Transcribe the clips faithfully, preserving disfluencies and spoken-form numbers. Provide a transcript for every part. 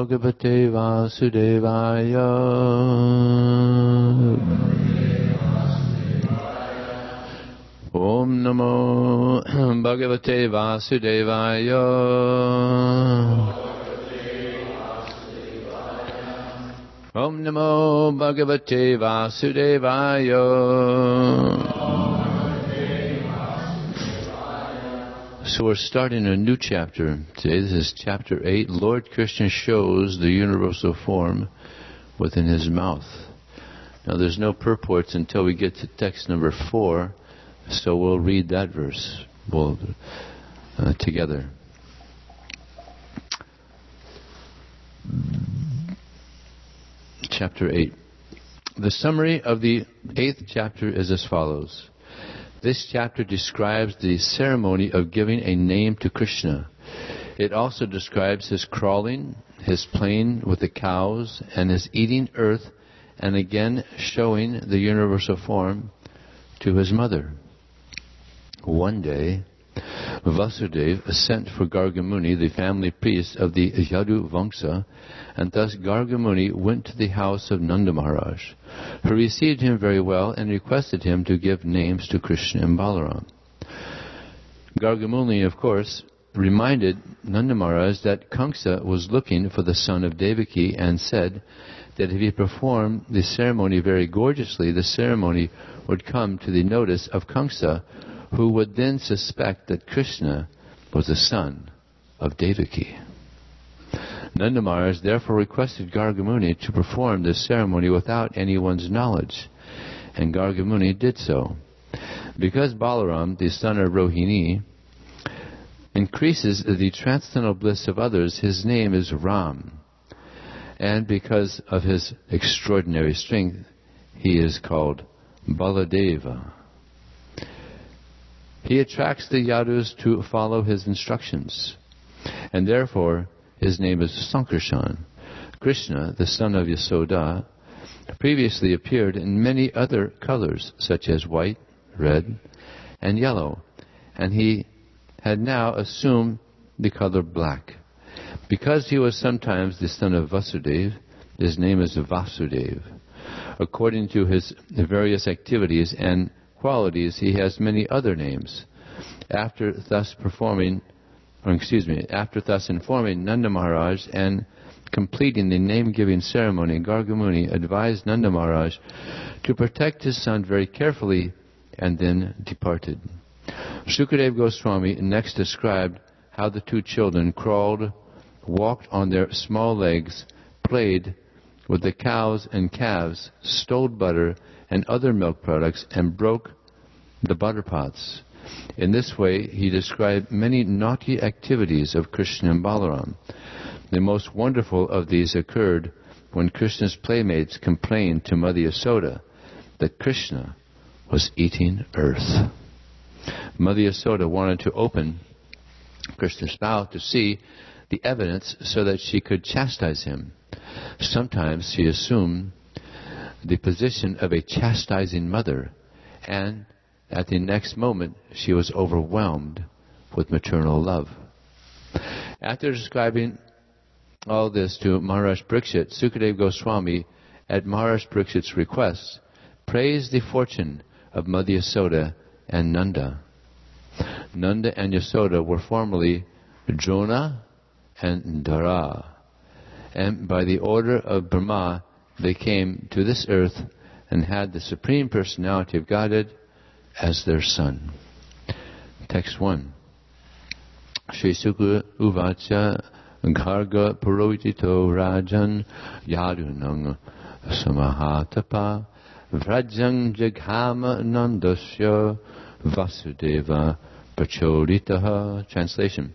Bhagavate Vasudevaya. Om Namo Bhagavate Vasudevaya. Om Namo Bhagavate Vasudevaya. So we're starting a new chapter today. This is chapter eight. Lord Krishna shows the universal form within his mouth. Now there's no purports until we get to text number four, so we'll read that verse we'll, uh, together. Chapter eight. The summary of the eighth chapter is as follows. This chapter describes the ceremony of giving a name to Krishna. It also describes his crawling, his playing with the cows, and his eating earth, and again showing the universal form to his mother. One day, Vasudeva sent for Gargamuni, the family priest of the Yadu Vamsa, and thus Gargamuni went to the house of Nanda Maharaj, who received him very well and requested him to give names to Krishna and Balaram. Gargamuni, of course, reminded Nanda Maharaj that Kamsa was looking for the son of Devaki and said that if he performed the ceremony very gorgeously, the ceremony would come to the notice of Kamsa, who would then suspect that Krishna was the son of Devaki. Nanda Maharaj therefore requested Gargamuni to perform this ceremony without anyone's knowledge, and Gargamuni did so. Because Balaram, the son of Rohini, increases the transcendental bliss of others, his name is Ram, and because of his extraordinary strength, he is called Baladeva. He attracts the Yadus to follow his instructions, and therefore his name is Sankarshan. Krishna, the son of Yasoda, previously appeared in many other colors, such as white, red, and yellow, and he had now assumed the color black. Because he was sometimes the son of Vasudeva, his name is Vasudeva. According to his various activities and qualities, he has many other names. After thus performing, or excuse me, after thus informing Nanda Maharaj and completing the name-giving ceremony, Gargamuni advised Nanda Maharaj to protect his son very carefully and then departed. Sukadeva Goswami next described how the two children crawled, walked on their small legs, played with the cows and calves, stole butter and other milk products, and broke the butter pots. In this way, he described many naughty activities of Krishna and Balaram. The most wonderful of these occurred when Krishna's playmates complained to Mother Yasoda that Krishna was eating earth. Mother Yasoda wanted to open Krishna's mouth to see the evidence so that she could chastise him. Sometimes she assumed the position of a chastising mother, and at the next moment she was overwhelmed with maternal love. After describing all this to Maharaj Parikshit, Sukadeva Goswami, at Maharaj Parikshit's request, praised the fortune of Mother Yasoda and Nanda. Nanda and Yasoda were formerly Drona and Dara, and by the order of Brahma they came to this earth and had the Supreme Personality of Godhead as their son. Text one. Shri Sukha Uvacha Garga Purohito Rajan Yadunang Samahatapa Vrajang Jaghama Nandasya Vasudeva Prachoditaha. Translation.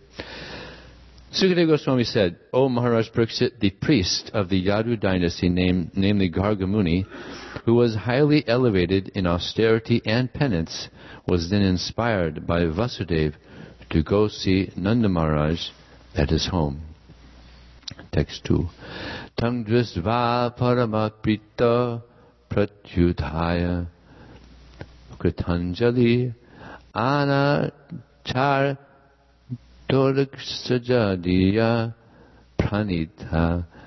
Sukadeva Goswami said, O Maharaj Parikshit, the priest of the Yadu dynasty, named, namely Gargamuni, who was highly elevated in austerity and penance, was then inspired by Vasudeva to go see Nanda Maharaj at his home. Text two. Tang drisva paramaprita pratyudhaya kritanjali anachar Torak sajadiya pranita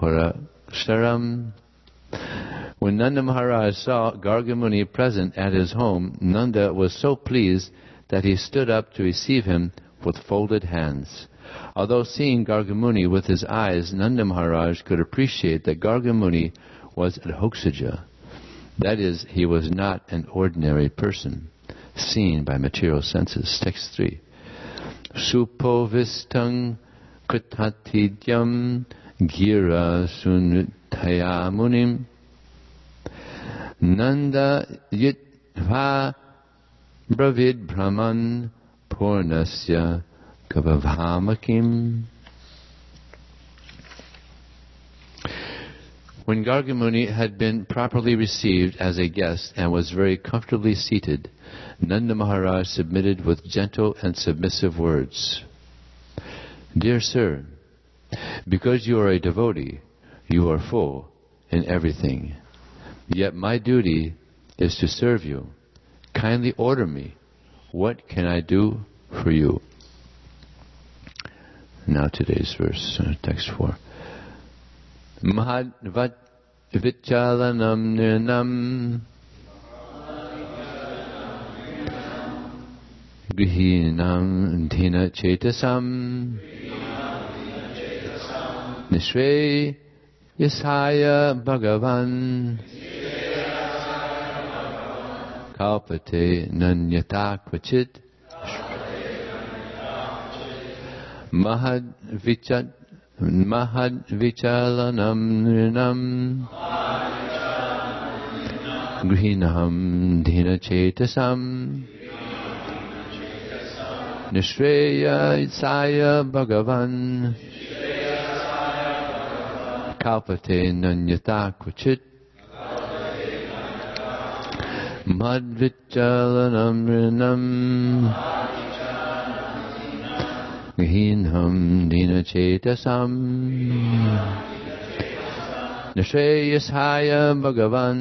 Paraksharam. When Nanda Maharaj saw Gargamuni present at his home, Nanda was so pleased that he stood up to receive him with folded hands. Although seeing Gargamuni with his eyes, Nanda Maharaj could appreciate that Gargamuni was Adhokshaja. That is, he was not an ordinary person, seen by material senses. Text three. Supovistang kritatidyam gira sunutaya munim Nanda yitva bravid brahman purnasya kavavhamakim. When Gargamuni had been properly received as a guest and was very comfortably seated, Nanda Maharaj submitted with gentle and submissive words. Dear sir, because you are a devotee, you are full in everything. Yet my duty is to serve you. Kindly order me. What can I do for you? Now today's verse, uh, text four. Mahadvat vichalanam nirnam grihinam dhina chetasam nishre yasaya bhagavan kalpate nanyata kvachit mahad vichat mahad vichalanam nrinam grihinam dhina chetasam nishreya isaya bhagavan kalpate nanyata kvachit madvichalanam nrinam grihinam dhina chetasam nishreyasaya bhagavan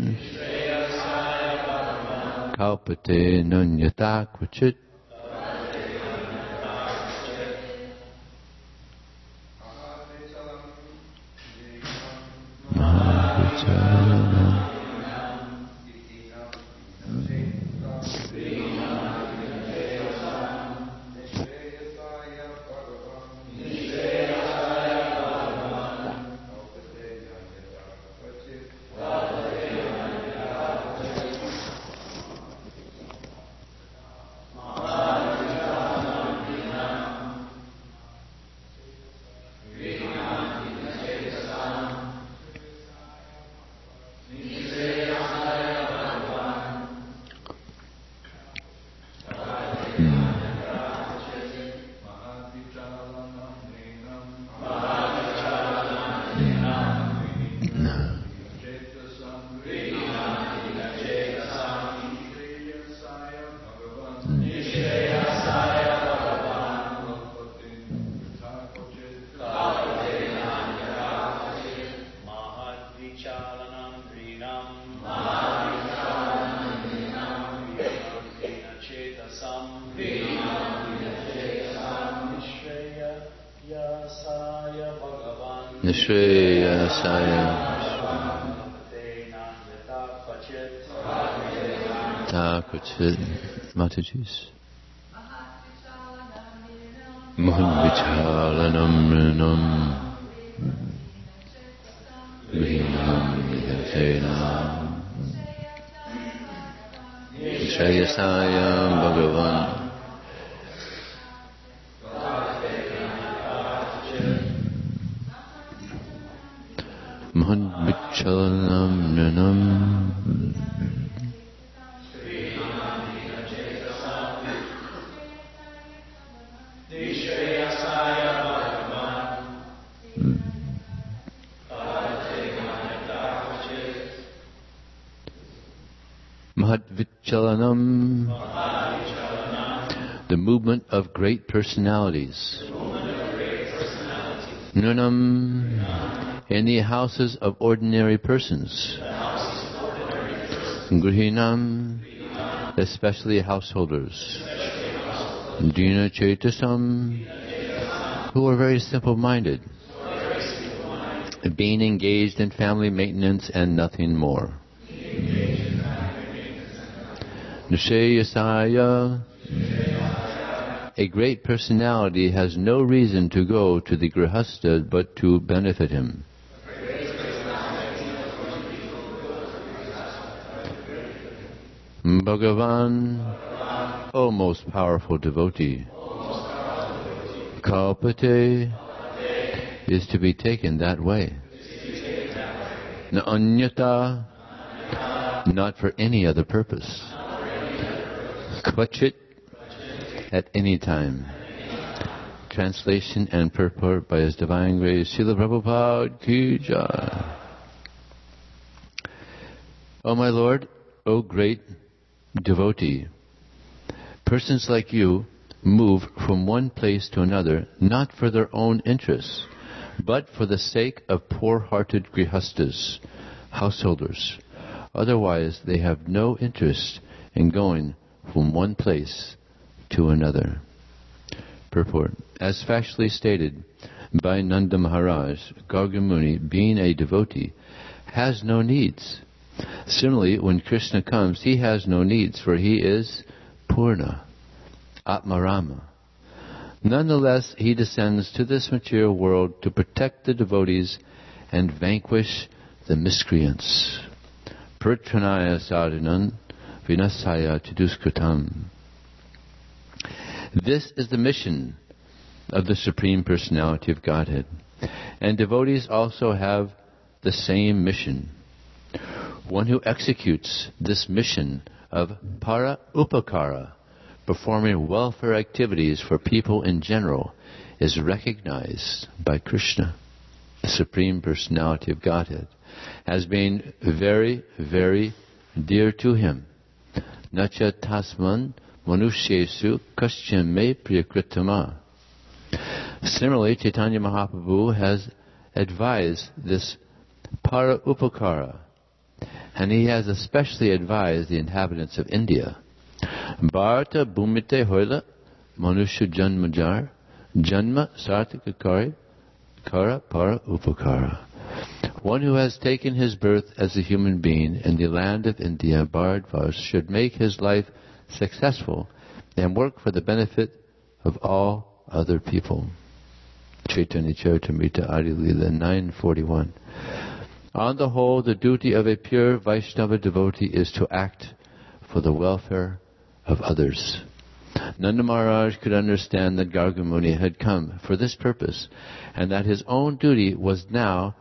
kalpate nanyata kvachit. Nishreya Saya Takuchit Mataji's Mohan Vichalanam Rinam Grihinam Yatenam Nishreya Saya Bhagavan Mohan Vichalanam Nanam Mahadvichalanam, the movement of great personalities. Nunam, in the houses of ordinary persons. Grihinam, especially householders. Dina Chetasam, who are very simple-minded. being engaged in family maintenance and nothing more. Nishayasaya. A great personality has no reason to go to the Grihastha but to benefit him. Bhagavan, O most powerful devotee, Kalpate is to be taken that way. Na anyata, not for any other purpose. Kvachit, at any time. Translation and purport by His Divine Grace Srila Prabhupada Ki Jai. O my Lord, O great devotee, persons like you move from one place to another not for their own interests, but for the sake of poor-hearted grihastas, householders. Otherwise, they have no interest in going from one place to another. Purport. As factually stated by Nanda Maharaj, Garga Muni, being a devotee, has no needs. Similarly, when Krishna comes, he has no needs, for he is Purna, Atmarama. Nonetheless, he descends to this material world to protect the devotees and vanquish the miscreants. Pritranaya sadhanan vinasaya chiduskritam. This is the mission of the Supreme Personality of Godhead. And devotees also have the same mission. One who executes this mission of para upakara, performing welfare activities for people in general, is recognized by Krishna, the Supreme Personality of Godhead, as being very, very dear to him. Nacha tasman manushyesu kaschyan me priyakritama. Similarly, Chaitanya Mahaprabhu has advised this para upakara, and he has especially advised the inhabitants of India. Bharata bhumite hoila manusha janmajar janma sarthakakari kara para upakara. One who has taken his birth as a human being in the land of India, Bharadvaj, should make his life successful and work for the benefit of all other people. Chaitanya Charitamrita Adi Lila nine forty-one. On the whole, the duty of a pure Vaishnava devotee is to act for the welfare of others. Nanda Maharaj could understand that Garga Muni had come for this purpose, and that his own duty was now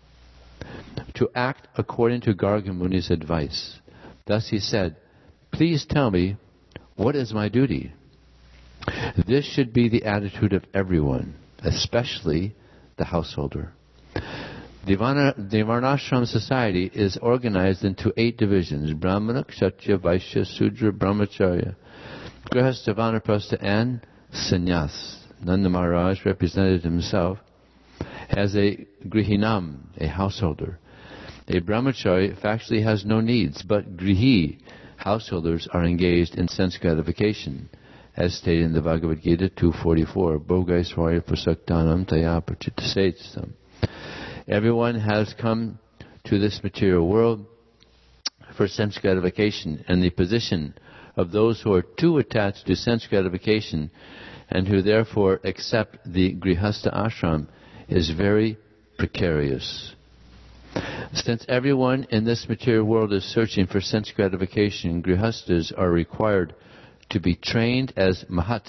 to act according to Garga Muni's advice. Thus he said, "Please tell me, what is my duty?" This should be the attitude of everyone, especially the householder. The Varnashram society is organized into eight divisions: Brahmana, Kshatriya, Vaishya, Sudra, Brahmacharya, Grihastha, Vanaprastha, and Sannyas. Nanda Maharaj represented himself as a Grihinam, a householder. A Brahmachari factually has no needs, but Grihi, householders, are engaged in sense gratification, as stated in the Bhagavad Gita two forty-four, Bhogaisvarya prasaktanam taya prachitasetsam. Everyone has come to this material world for sense gratification, and the position of those who are too attached to sense gratification and who therefore accept the Grihastha ashram is very precarious. Since everyone in this material world is searching for sense gratification, Grihasthas are required to be trained as Mahat,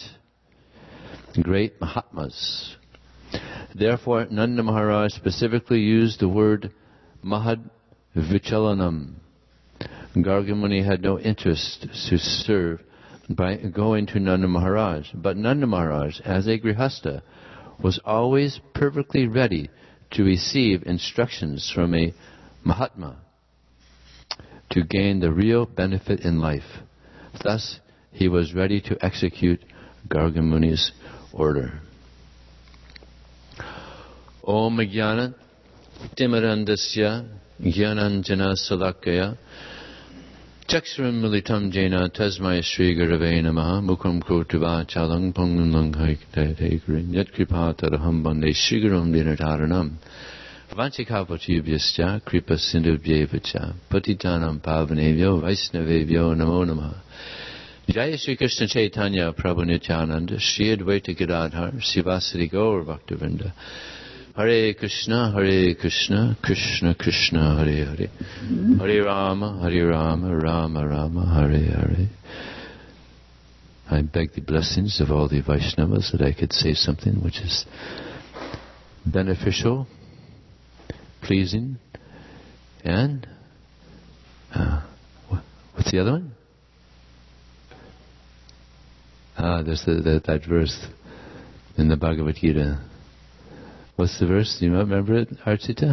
great Mahatmas. Therefore, Nanda Maharaj specifically used the word Mahad Vichalanam. Garga Muni had no interest to serve by going to Nanda Maharaj, but Nanda Maharaj, as a Grihastha, was always perfectly ready to receive instructions from a Mahatma to gain the real benefit in life. Thus, he was ready to execute Garga Muni's order. Om Jnana Timarandasya Jnananjana Salakaya Chaksharam Militam Jena Tasmai Sri Gurave Namaha Mukam Kurtuva Chalang Pongum Langhaikataikarin Yat Kripataraham Bande Sri Gurum Dinataranam Vanchikapachubhyascha kripa sindhubhyevacha patitanam pavanebhyo vaisnavebhyo namo namaha. Jaya Shri Krishna Chaitanya Prabhu Nityananda Shri Advaita Gadadhar Sivasari Gaur Bhaktivinoda. Hare Krishna, Hare Krishna, Krishna Krishna, Hare Hare, Hare Rama, Hare Rama, Rama Rama, Hare Hare. I beg the blessings of all the Vaishnavas that I could say something which is beneficial, pleasing, and uh, what's the other one? Ah, there's the, the, that verse in the Bhagavad Gita. What's the verse? Do you remember it, Archita?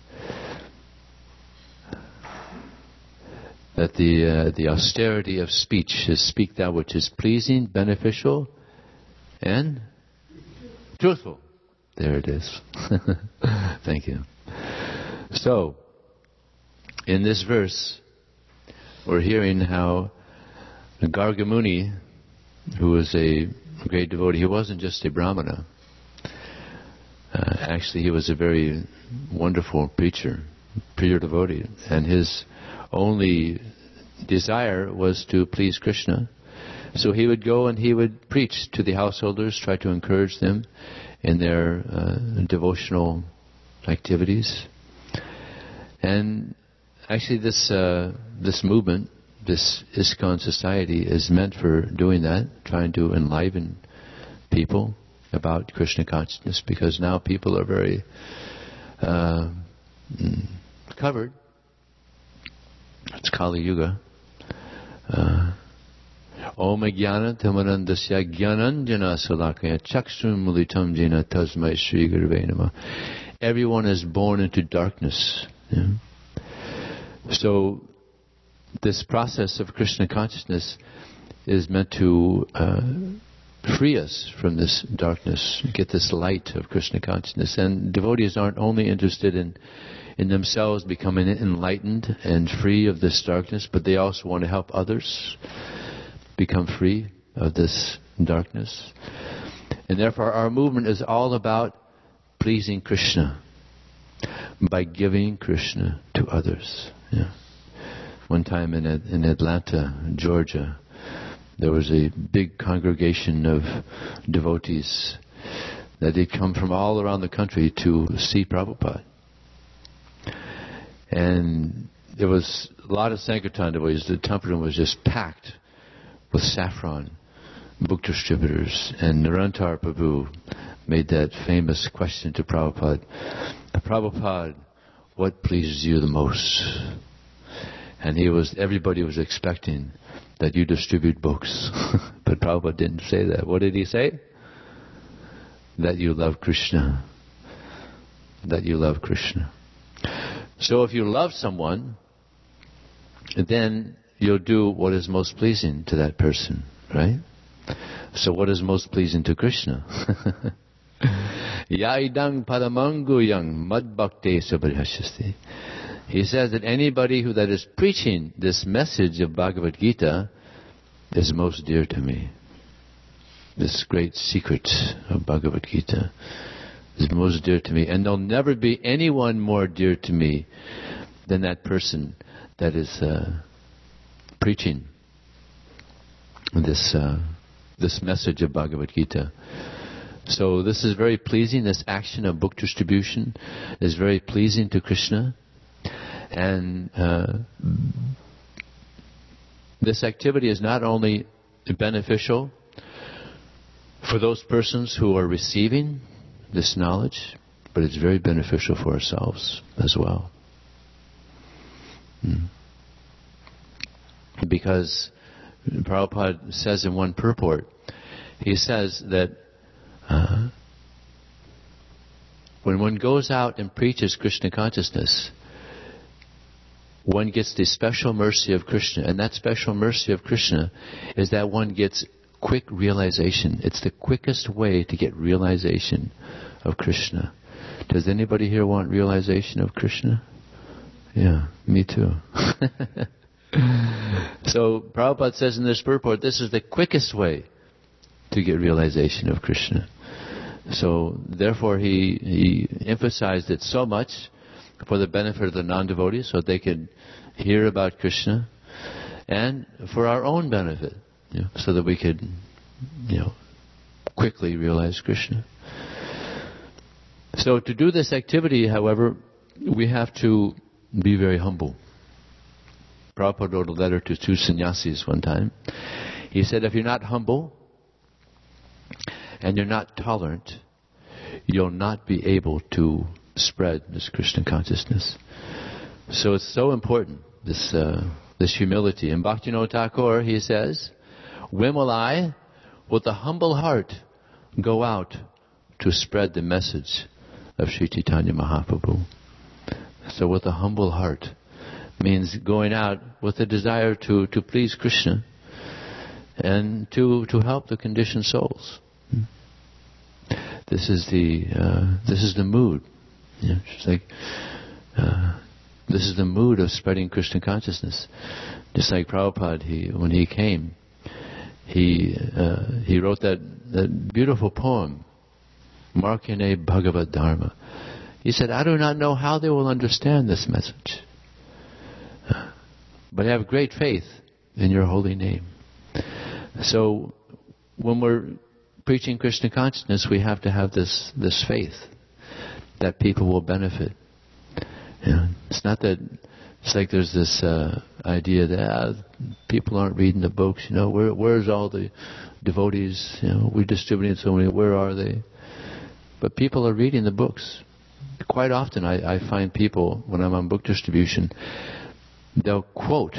That the uh, the austerity of speech is speak that which is pleasing, beneficial, and truthful. There it is. Thank you. So, in this verse, we're hearing how Garga Muni, who was a great devotee, he wasn't just a Brahmana. Uh, actually, he was a very wonderful preacher, pure devotee, and his only desire was to please Krishna. So he would go and he would preach to the householders, try to encourage them in their uh, devotional activities. And actually, this uh, this movement, this ISKCON society, is meant for doing that, trying to enliven people about Krishna consciousness, because now people are very uh, covered. It's Kali Yuga. Om Jnana Tamarandasya Jnananjana Salakaya Chakshun Mulitam Jena Tasmai Sri Gurave Namah. Everyone is born into darkness. Yeah? So this process of Krishna consciousness is meant to uh, free us from this darkness, get this light of Krishna consciousness. And devotees aren't only interested in in themselves becoming enlightened and free of this darkness, but they also want to help others become free of this darkness. And therefore our movement is all about pleasing Krishna by giving Krishna to others. Yeah. One time in in Atlanta, Georgia, there was a big congregation of devotees that had come from all around the country to see Prabhupada. And there was a lot of Sankirtan devotees. The temple was just packed with saffron, book distributors. And Nirantar Prabhu made that famous question to Prabhupada, Prabhupada, what pleases you the most? And he was, everybody was expecting that you distribute books. But Prabhupada didn't say that. What did he say? That you love Krishna. That you love Krishna. So if you love someone, then you'll do what is most pleasing to that person, right? So what is most pleasing to Krishna? Yaidang paramanguyang madbhakte sabarihashasti. He says that anybody who that is preaching this message of Bhagavad Gita is most dear to me. This great secret of Bhagavad Gita is most dear to me. And there'll never be anyone more dear to me than that person that is uh, preaching this uh, this message of Bhagavad Gita. So this is very pleasing. This action of book distribution is very pleasing to Krishna. And uh, this activity is not only beneficial for those persons who are receiving this knowledge, but it's very beneficial for ourselves as well. Hmm. Because Prabhupada says in one purport, he says that uh, when one goes out and preaches Krishna consciousness, one gets the special mercy of Krishna. And that special mercy of Krishna is that one gets quick realization. It's the quickest way to get realization of Krishna. Does anybody here want realization of Krishna? Yeah, me too. So Prabhupada says in this purport, this is the quickest way to get realization of Krishna. So therefore he, he emphasized it so much for the benefit of the non-devotees, so they could hear about Krishna, and for our own benefit, you know, so that we could, you know, quickly realize Krishna. So to do this activity, however, we have to be very humble. Prabhupada wrote a letter to two sannyasis one time. He said, if you're not humble and you're not tolerant, you'll not be able to spread this Krishna consciousness. So it's so important, this uh, this humility. And Bhaktivinoda Thakur, he says, when will I, with a humble heart, go out to spread the message of Sri Chaitanya Mahaprabhu? So with a humble heart means going out with a desire to, to please Krishna and to, to help the conditioned souls. This is the uh, this is the mood. You know, just like uh, this is the mood of spreading Krishna consciousness. Just like Prabhupada, he when he came, he uh, he wrote that, that beautiful poem, Markine Bhagavad Dharma. He said, I do not know how they will understand this message, uh, but I have great faith in your holy name. So when we're preaching Krishna consciousness, we have to have this this faith that people will benefit. You know, it's not that it's like there's this uh, idea that ah, people aren't reading the books. You know, where where's all the devotees? You know, we distributed so many. Where are they? But people are reading the books. Quite often, I, I find people when I'm on book distribution, they'll quote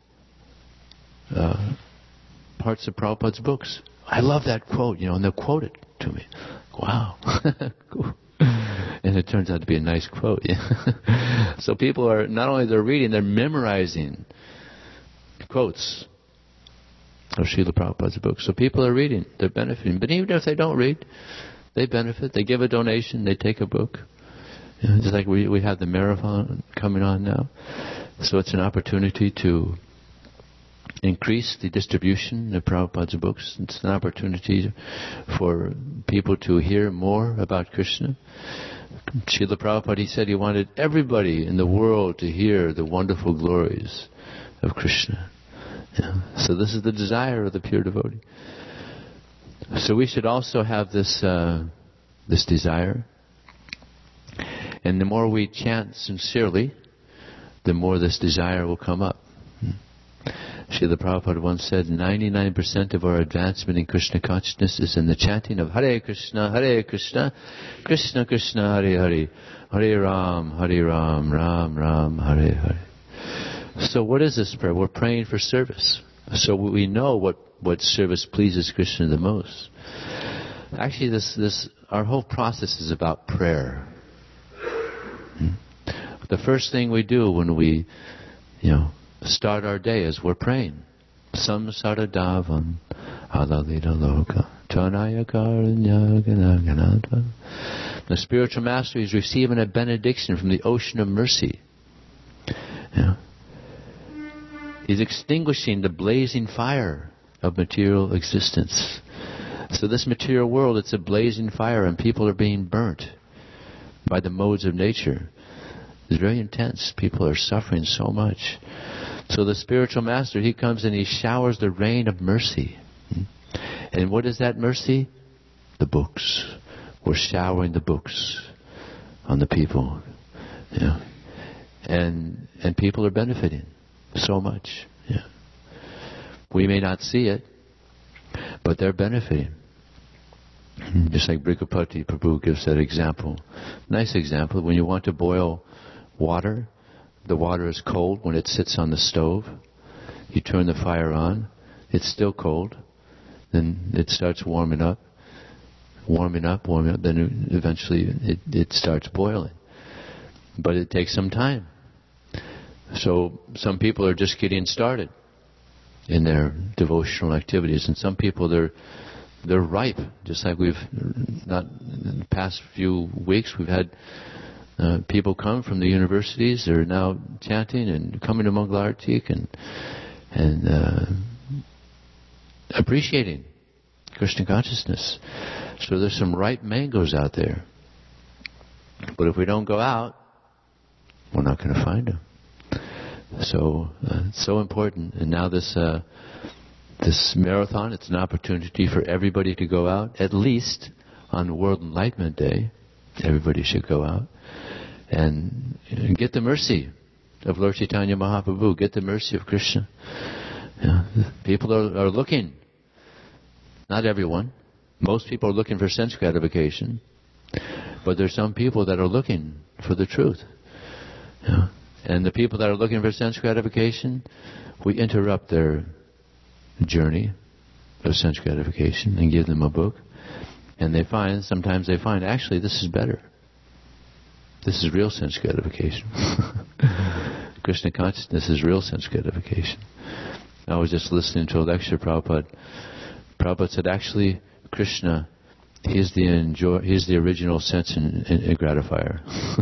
uh, parts of Prabhupada's books. I love that quote, you know, and they'll quote it to me. Wow. Cool. And it turns out to be a nice quote. Yeah. So people are, not only they're reading, they're memorizing quotes of Srila Prabhupada's books. So people are reading, they're benefiting. But even if they don't read, they benefit. They give a donation, they take a book. You know, just like we, we have the marathon coming on now. So it's an opportunity to increase the distribution of Prabhupada's books. It's an opportunity for people to hear more about Krishna. Srila Prabhupada, he said he wanted everybody in the world to hear the wonderful glories of Krishna. Yeah. So this is the desire of the pure devotee. So we should also have this uh, this desire. And the more we chant sincerely, the more this desire will come up. Srila Prabhupada once said, ninety-nine percent of our advancement in Krishna consciousness is in the chanting of Hare Krishna, Hare Krishna, Krishna Krishna, Hare Hare, Hare Ram, Hare Ram, Ram Ram, Hare Hare. So what is this prayer? We're praying for service. So we know what, what service pleases Krishna the most. Actually, this, this our whole process is about prayer. The first thing we do when we, you know, start our day is we're praying. Samsara davam alalita loka tanaya karanya ganaganadva. The spiritual master is receiving a benediction from the ocean of mercy. Yeah. He's extinguishing the blazing fire of material existence. So this material world, it's a blazing fire, and people are being burnt by the modes of nature. It's very intense. People are suffering so much. So the spiritual master, he comes and he showers the rain of mercy. And what is that mercy? The books. We're showering the books on the people. Yeah. And and people are benefiting so much. Yeah. We may not see it, but they're benefiting. Just like Brikapati Prabhu gives that example. Nice example. When you want to boil water, the water is cold when it sits on the stove. You turn the fire on, it's still cold. Then it starts warming up, warming up, warming up. Then eventually it, it starts boiling. But it takes some time. So some people are just getting started in their devotional activities, and some people they're they're ripe. Just like we've not in the past few weeks, we've had uh, people come from the universities. They're now chanting and coming to Mangalartik and and uh, appreciating Krishna consciousness. So there's some ripe mangoes out there. But if we don't go out, we're not going to find them. So uh, it's so important. And now this uh, this marathon, it's an opportunity for everybody to go out. At least on World Enlightenment Day, everybody should go out and, and get the mercy of Lord Chaitanya Mahaprabhu. Get the mercy of Krishna. Yeah. People are, are looking. Not everyone. Most people are looking for sense gratification. But there's some people that are looking for the truth. Yeah. And the people that are looking for sense gratification, we interrupt their journey of sense gratification and give them a book. And they find, sometimes they find, actually this is better. This is real sense gratification. Krishna consciousness is real sense gratification. I was just listening to a lecture, Prabhupada. Prabhupada said, actually, Krishna, he's the enjoy, he's the original sense in, in, in gratifier.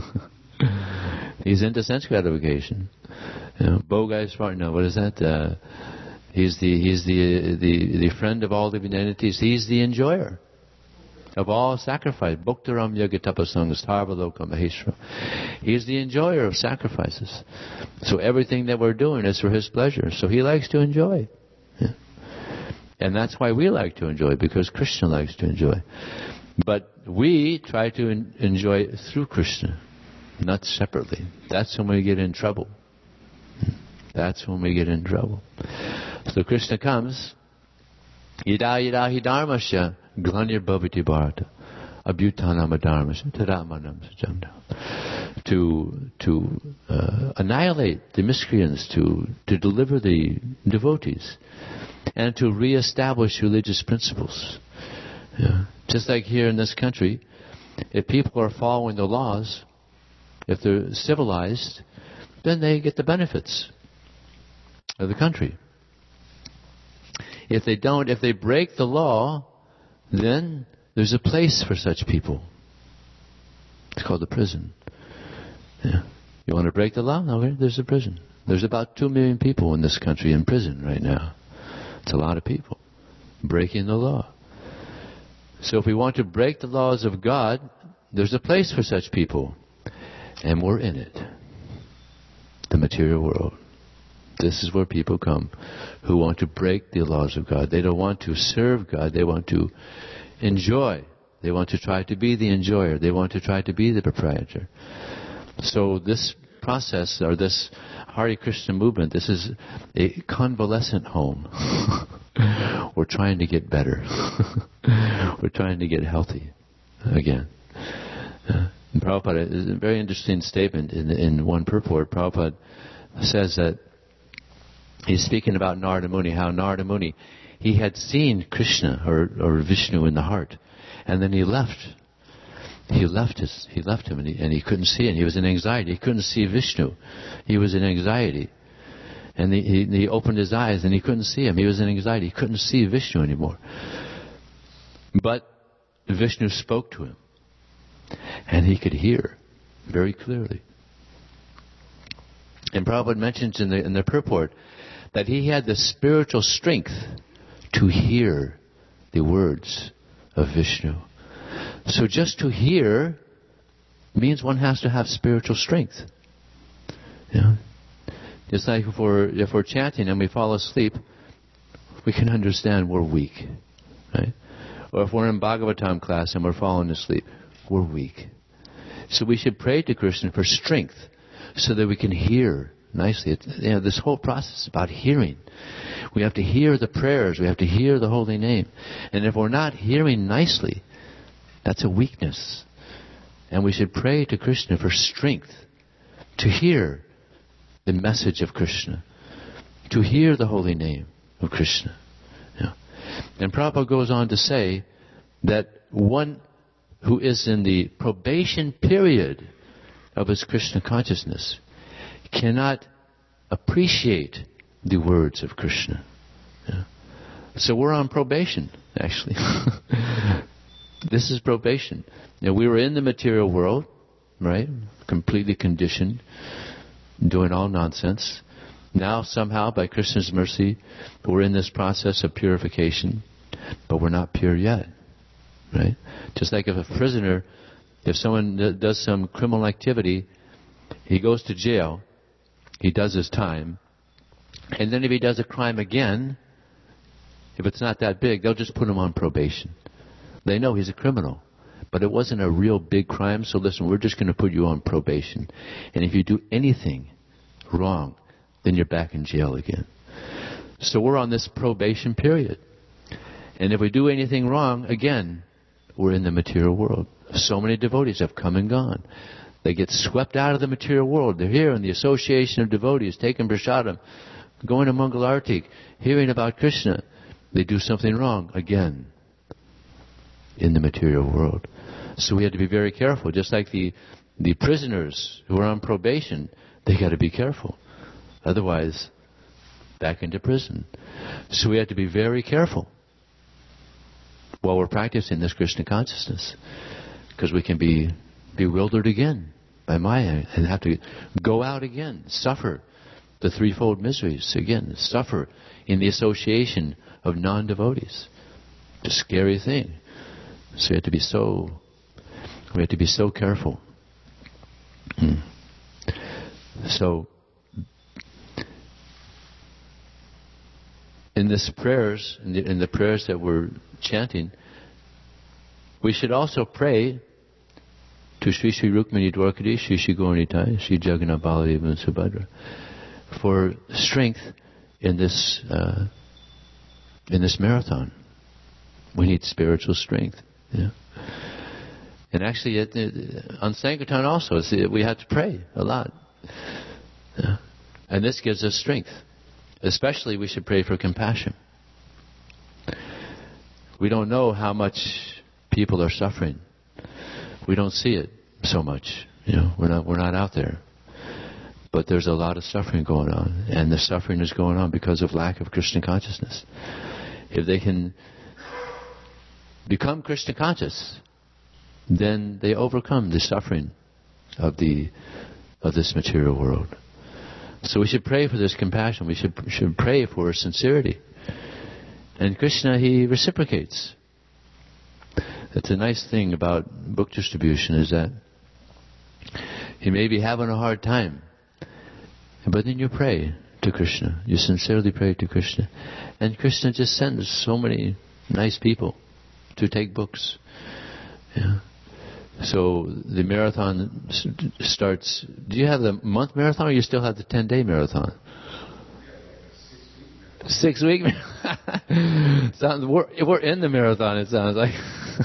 He's into sense gratification. You know, Bogai Smart, no, what is that? Uh, he's the he's the, the the friend of all living entities. He's the enjoyer of all sacrifice. Bhaktaram Yagatapasanga Sarvaloka Maheshwara. He's the enjoyer of sacrifices. So everything that we're doing is for His pleasure. So He likes to enjoy. Yeah. And that's why we like to enjoy, because Krishna likes to enjoy. But we try to en- enjoy through Krishna, not separately. That's when we get in trouble. That's when we get in trouble. So Krishna comes, Yada yada hi dharmasya glanir bhavati bharata abhutanam dharmasya tadamanam sajamna. To to uh, annihilate the miscreants, to to deliver the devotees, and to reestablish religious principles. Yeah. Just like here in this country, if people are following the laws, if they're civilized, then they get the benefits of the country. If they don't, if they break the law, then there's a place for such people. It's called the prison. Yeah. You want to break the law? Okay, there's a prison. There's about two million people in this country in prison right now. It's a lot of people breaking the law. So if we want to break the laws of God, there's a place for such people. And we're in it. The material world. This is where people come who want to break the laws of God. They don't want to serve God. They want to enjoy. They want to try to be the enjoyer. They want to try to be the proprietor. So this process, or this Hare Krishna movement, this is a convalescent home. We're trying to get better. We're trying to get healthy again. Uh, Prabhupada, is a very interesting statement in, in one purport. Prabhupada says that he's speaking about Narada Muni, how Narada Muni, he had seen Krishna or, or Vishnu in the heart, and then he left. He left his, he left him, and he, and he couldn't see it. He was in anxiety. He couldn't see Vishnu. He was in anxiety. And he, he, he opened his eyes, and he couldn't see him. He was in anxiety. He couldn't see Vishnu anymore. But Vishnu spoke to him, and he could hear very clearly. And Prabhupada mentions in the, in the purport that he had the spiritual strength to hear the words of Vishnu. So just to hear means one has to have spiritual strength. You know? Just like if we're, if we're chanting and we fall asleep, we can understand we're weak. Right? Or if we're in Bhagavatam class and we're falling asleep, we're weak. So we should pray to Krishna for strength so that we can hear nicely. It's, you know, this whole process is about hearing. We have to hear the prayers. We have to hear the holy name. And if we're not hearing nicely, that's a weakness. And we should pray to Krishna for strength to hear the message of Krishna, to hear the holy name of Krishna. Yeah. And Prabhupada goes on to say that one who is in the probation period of his Krishna consciousness cannot appreciate the words of Krishna. Yeah. So we're on probation, actually. This is probation. Now, we were in the material world, right? Completely conditioned, doing all nonsense. Now, somehow, by Krishna's mercy, we're in this process of purification, but we're not pure yet. right? Just like if a prisoner, if someone d- does some criminal activity, he goes to jail, he does his time, and then if he does a crime again, if it's not that big, they'll just put him on probation. They know he's a criminal, but it wasn't a real big crime, so listen, we're just going to put you on probation. And if you do anything wrong, then you're back in jail again. So we're on this probation period. And if we do anything wrong, again, we're in the material world. So many devotees have come and gone. They get swept out of the material world. They're here in the association of devotees, taking prasadam, going to Mangal Arati, hearing about Krishna. They do something wrong, again, in the material world. So we have to be very careful. Just like the the prisoners who are on probation, they got to be careful. Otherwise, back into prison. So we have to be very careful while we're practicing this Krishna consciousness, because we can be bewildered again by Maya and have to go out again, suffer the threefold miseries again, suffer in the association of non-devotees. It's a scary thing. So we have to be so, we have to be so careful. Hmm. So, in this prayers, in the, in the prayers that we're chanting, we should also pray to Sri Sri Rukmini Dwarkadi, Sri Sri Gauranitai, Sri Jagannath Baladeva and Subhadra, for strength in this uh, in this marathon. We need spiritual strength. Yeah. And actually, it, it, on Sankirtan also, it's, it, we have to pray a lot. Yeah. And this gives us strength. Especially, we should pray for compassion. We don't know how much people are suffering. We don't see it so much. You know, we're not we're not out there. But there's a lot of suffering going on, and the suffering is going on because of lack of Krishna consciousness. If they can become Krishna conscious, then they overcome the suffering of the of this material world. So we should pray for this compassion. We should should pray for sincerity. And Krishna, he reciprocates. That's a nice thing about book distribution, is that he may be having a hard time, but then you pray to Krishna. You sincerely pray to Krishna. And Krishna just sends so many nice people to take books. Yeah. So the marathon starts. Do you have the month marathon, or you still have the ten-day marathon? Six week. Sounds we're, we're in the marathon. It sounds like.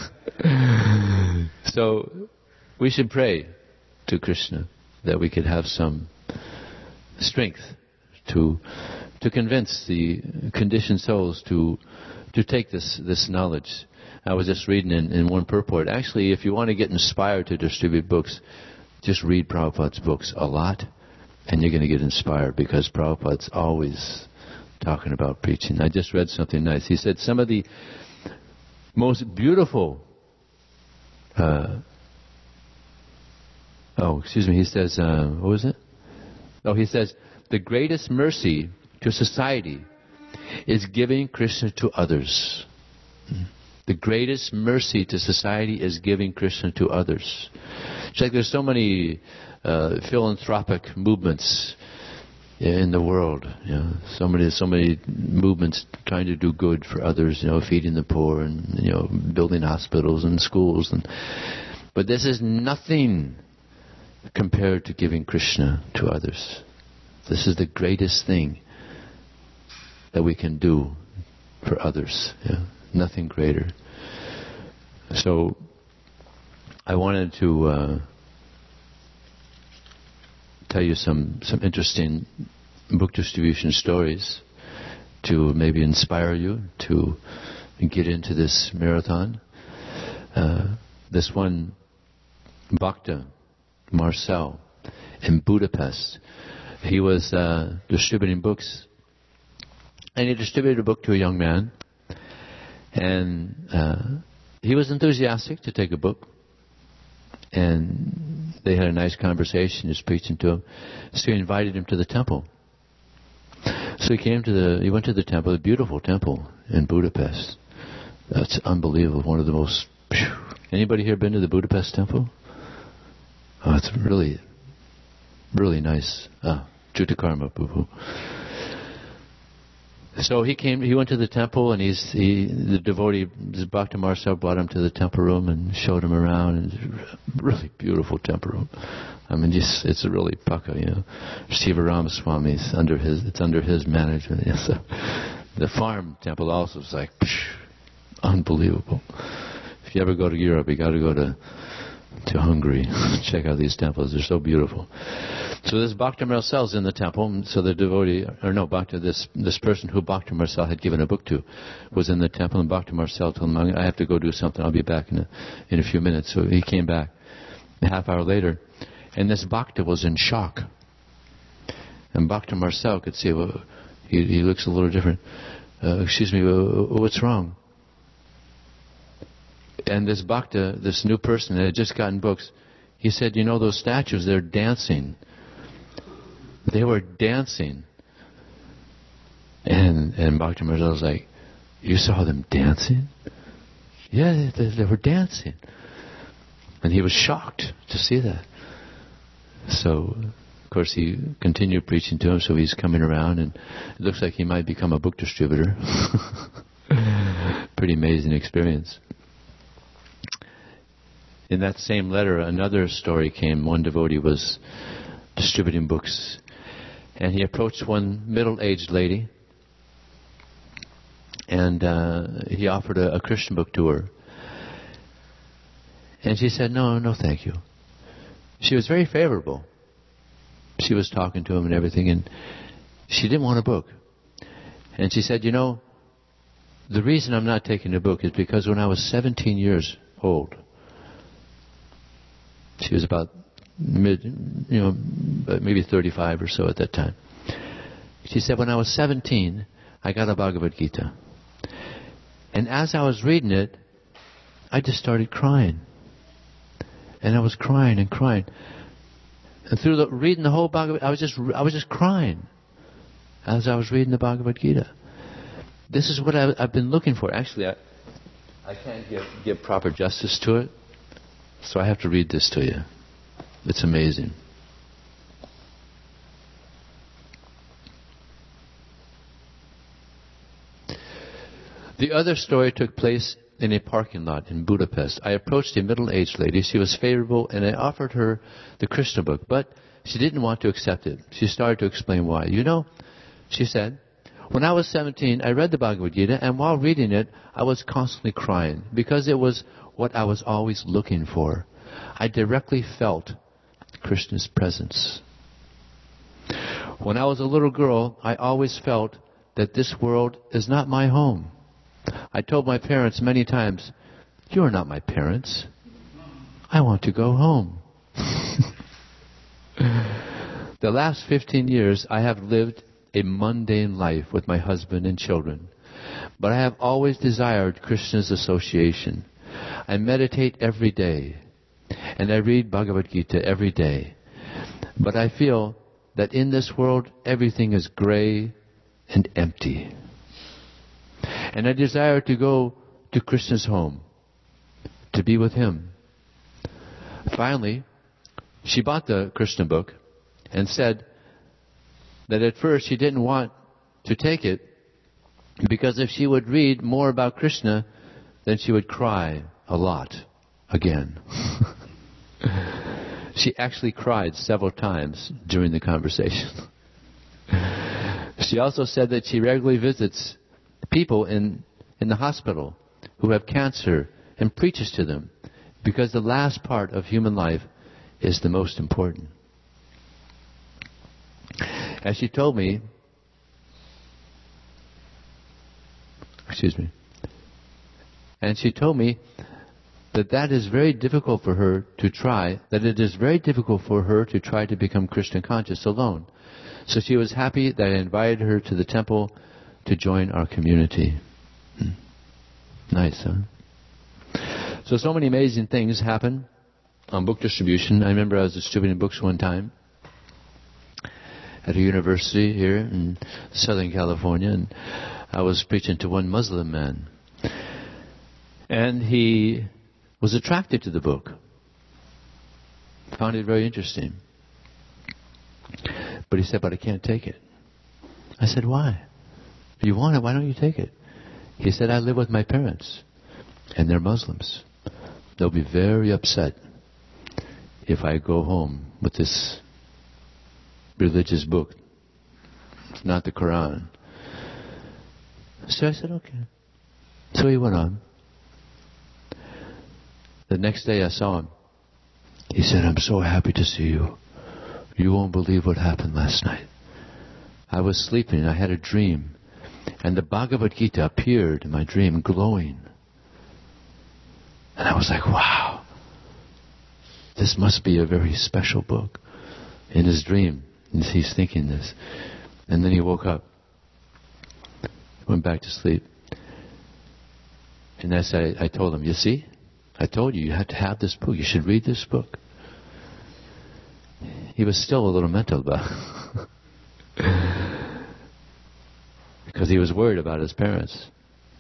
So we should pray to Krishna that we could have some strength to to convince the conditioned souls to to take this this knowledge. I was just reading in, in one purport. Actually, if you want to get inspired to distribute books, just read Prabhupada's books a lot, and you're going to get inspired, because Prabhupada's always talking about preaching. I just read something nice. He said some of the most beautiful uh, oh, excuse me, he says, uh, what was it? Oh, he says, the greatest mercy to society is giving Krishna to others. The greatest mercy to society is giving Krishna to others. It's like there's so many uh, philanthropic movements in the world. You know, so many, so many movements trying to do good for others. You know, feeding the poor and you know, building hospitals and schools. And but this is nothing compared to giving Krishna to others. This is the greatest thing that we can do for others. Yeah. Nothing greater. So I wanted to uh, tell you some, some interesting book distribution stories to maybe inspire you to get into this marathon. Uh, this one, Bhakta Marcel in Budapest, he was uh, distributing books, and he distributed a book to a young man. And uh, he was enthusiastic to take a book. And they had a nice conversation, he was preaching to him. So he invited him to the temple. So he came to the, he went to the temple, a beautiful temple in Budapest. That's unbelievable, one of the most Anybody here been to the Budapest temple? Oh, it's really, really nice. Ah, Jutakarma, boo-boo. So he came, he went to the temple, and he's, he, the devotee, Bhakti Marcel, brought him to the temple room and showed him around. And it's a really beautiful temple room. I mean, just, it's a really pucka, you know. Shiva Ramaswamy is under his, it's under his management. You know, so the farm temple also is like, psh, unbelievable. If you ever go to Europe, you got to go to to Hungary. Check out these temples; they're so beautiful. So this Bhakti Marcel is in the temple. So the devotee, or no, Bhakti, this this person who Bhakti Marcel had given a book to, was in the temple, and Bhakti Marcel told him, "I have to go do something. I'll be back in a in a few minutes." So he came back a half hour later, and this Bhakti was in shock. And Bhakti Marcel could see, well, he he looks a little different. Uh, excuse me, uh, what's wrong? And this Bhakta, this new person that had just gotten books, he said, you know those statues, they're dancing. They were dancing. And and Bhakti Marcel was like, you saw them dancing? Yeah, they, they were dancing. And he was shocked to see that. So, of course, he continued preaching to him, so he's coming around, and it looks like he might become a book distributor. Pretty amazing experience. In that same letter, another story came. One devotee was distributing books, and he approached one middle-aged lady, and uh, he offered a, a Christian book to her. And she said, no, no, thank you. She was very favorable. She was talking to him and everything, and she didn't want a book. And she said, you know, the reason I'm not taking the book is because when I was seventeen years old, she was about mid, you know, maybe thirty-five or so at that time. She said, when I was seventeen, I got a Bhagavad Gita. And as I was reading it, I just started crying. And I was crying and crying. And through the, reading the whole Bhagavad Gita, I was just, I was just crying as I was reading the Bhagavad Gita. This is what I, I've been looking for. Actually, I, I can't give, give proper justice to it. So I have to read this to you. It's amazing. The other story took place in a parking lot in Budapest. I approached a middle-aged lady. She was favorable, and I offered her the Krishna book, but she didn't want to accept it. She started to explain why. You know, she said, when I was seventeen, I read the Bhagavad Gita, and while reading it, I was constantly crying because it was what I was always looking for. I directly felt Krishna's presence. When I was a little girl, I always felt that this world is not my home. I told my parents many times, you are not my parents. I want to go home. The last fifteen years, I have lived a mundane life with my husband and children. But I have always desired Krishna's association. I meditate every day. And I read Bhagavad Gita every day. But I feel that in this world, everything is gray and empty. And I desire to go to Krishna's home, to be with him. Finally, she bought the Krishna book and said that at first she didn't want to take it because if she would read more about Krishna, then she would cry a lot again. She actually cried several times during the conversation. She also said that she regularly visits people in, in the hospital who have cancer and preaches to them because the last part of human life is the most important. As she told me, excuse me, and she told me that that is very difficult for her to try, that it is very difficult for her to try to become Krishna conscious alone. So she was happy that I invited her to the temple to join our community. Hmm. Nice, huh? So, so many amazing things happen on book distribution. I remember I was distributing books one time at a university here in Southern California, and I was preaching to one Muslim man. And he was attracted to the book. Found it very interesting. But he said, but I can't take it. I said, why? If you want it, why don't you take it? He said, I live with my parents, and they're Muslims. They'll be very upset if I go home with this religious book. It's not the Quran. So I said, okay. So he went on. The next day I saw him. He said, I'm so happy to see you. You won't believe what happened last night. I was sleeping and I had a dream. And the Bhagavad Gita appeared in my dream glowing. And I was like, wow. This must be a very special book. In his dream, he's thinking this. And then he woke up. Went back to sleep. And I said, I told him, you see? I told you, you have to have this book. You should read this book. He was still a little mental about it. Because he was worried about his parents.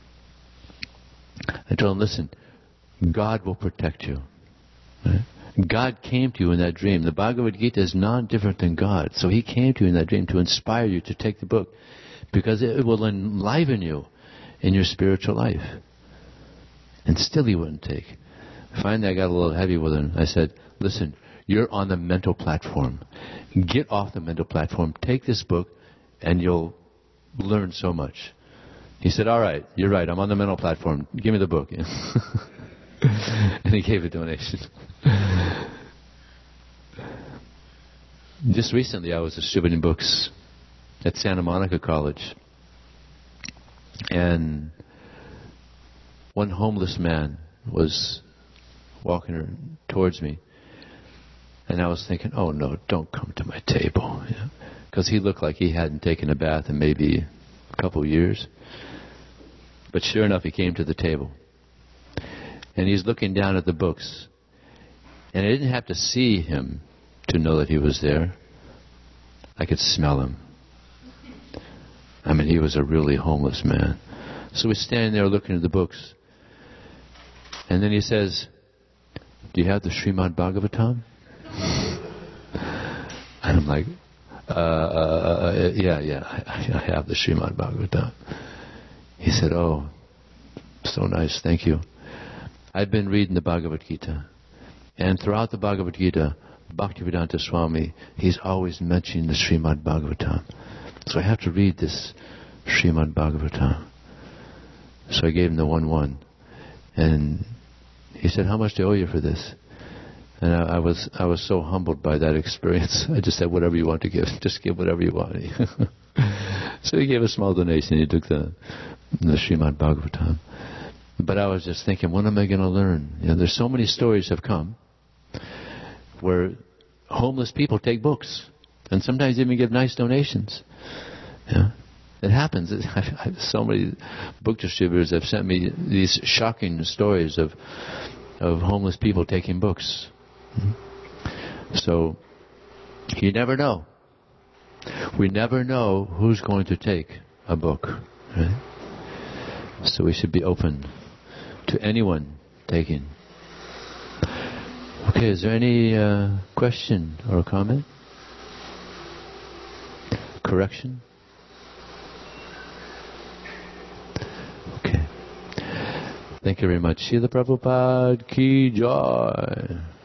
I told him, listen, God will protect you. Right? God came to you in that dream. The Bhagavad Gita is non-different than God. So he came to you in that dream to inspire you to take the book. Because it will enliven you in your spiritual life. And still he wouldn't take. Finally I got a little heavy with him. I said, listen, you're on the mental platform. Get off the mental platform. Take this book and you'll learn so much. He said, all right, you're right. I'm on the mental platform. Give me the book. And he gave a donation. Just recently I was distributing books at Santa Monica College. And one homeless man was walking towards me. And I was thinking, oh no, don't come to my table. Because he looked like he hadn't taken a bath in maybe a couple of years. But sure enough, he came to the table. And he's looking down at the books. And I didn't have to see him to know that he was there. I could smell him. I mean, he was a really homeless man. So we're standing there looking at the books. And then he says, do you have the Srimad Bhagavatam? And I'm like, uh, uh, uh yeah, yeah, I, I have the Srimad Bhagavatam. He said, oh, so nice, thank you. I've been reading the Bhagavad Gita. And throughout the Bhagavad Gita, Bhaktivedanta Swami, he's always mentioning the Srimad Bhagavatam. So I have to read this Srimad Bhagavatam. So I gave him the one one. And he said, how much do I owe you for this? And I, I was I was so humbled by that experience. I just said, whatever you want to give. Just give whatever you want. So he gave a small donation. He took the, the Srimad Bhagavatam. But I was just thinking, what am I going to learn? You know, there's so many stories have come where homeless people take books. And sometimes even give nice donations. Yeah. It happens. So many book distributors have sent me these shocking stories of of homeless people taking books. So you never know. We never know who's going to take a book. Right? So we should be open to anyone taking. Okay, is there any uh, question or comment? Correction? Okay. Thank you very much. Srila Prabhupada Ki Jai.